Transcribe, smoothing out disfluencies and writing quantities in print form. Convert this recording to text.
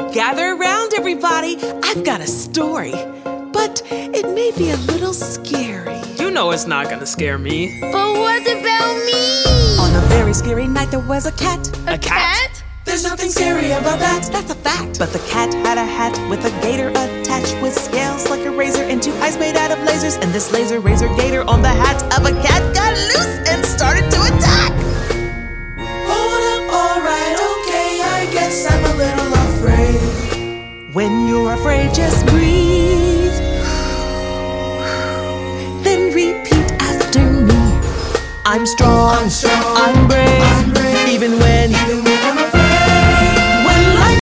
Gather around, everybody. I've got a story, but it may be a little scary. You know it's not gonna scare me. But what about me? On a very scary night, there was a cat. A cat? There's nothing scary about that, that's a fact. But the cat had a hat with a gator attached, with scales like a razor and 2 eyes made out of lasers. And this laser razor gator on the hat of a cat got loose and started to attack. Hold up, alright, okay, I guess I'm a little afraid. When you're afraid, just breathe. Then repeat after me. I'm strong, I'm brave.